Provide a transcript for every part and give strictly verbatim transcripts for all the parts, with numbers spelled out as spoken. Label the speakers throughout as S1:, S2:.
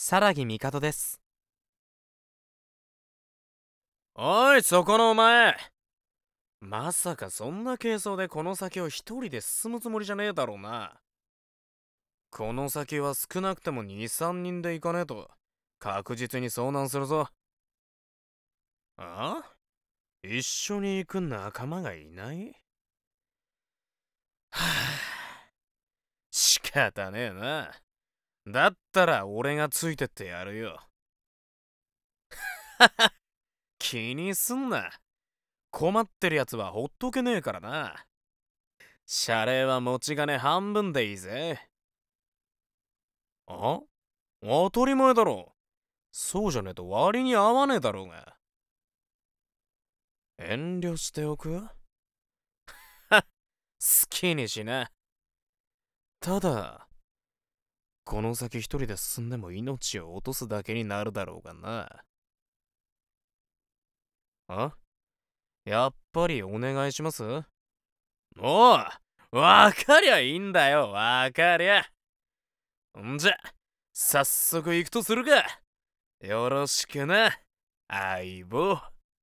S1: 更木帝です。
S2: おい、そこのお前。まさかそんな軽装でこの先を一人で進むつもりじゃねえだろうな。この先は少なくてもに、さんにんで行かねえと確実に遭難するぞ。あ？一緒に行く仲間がいない？はぁ、仕方ねえな。だったら俺がついてってやるよ。気にすんな。困ってるやつはほっとけねえからな。謝礼は持ち金半分でいいぜ。あ？当たり前だろ。そうじゃねえと割に合わねえだろうが。遠慮しておく？は好きにしな。ただ、この先一人で進んでも命を落とすだけになるだろうがな。あ？やっぱりお願いします？おう、わかりゃいいんだよ、わかりゃ。んじゃ、早速行くとするか。よろしくな、相棒。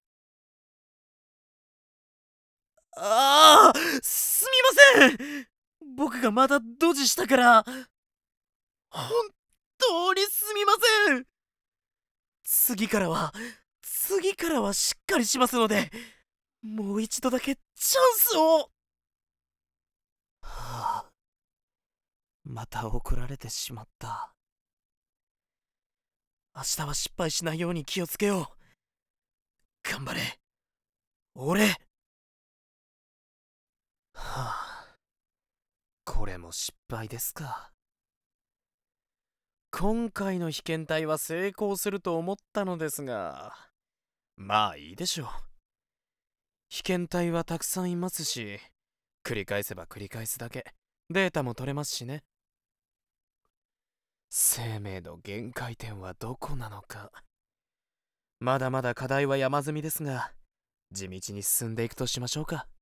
S3: ああ、すみません。僕がまだドジしたから。本当にすみません。次からは、次からはしっかりしますので、もう一度だけチャンスを。はあ、また怒られてしまった。明日は失敗しないように気をつけよう。頑張れ、俺。はあ、これも失敗ですか。
S2: 今回の被験体は成功すると思ったのですが、まあいいでしょう。被験体はたくさんいますし、繰り返せば繰り返すだけデータも取れますしね。生命の限界点はどこなのか。まだまだ課題は山積みですが、地道に進んでいくとしましょうか。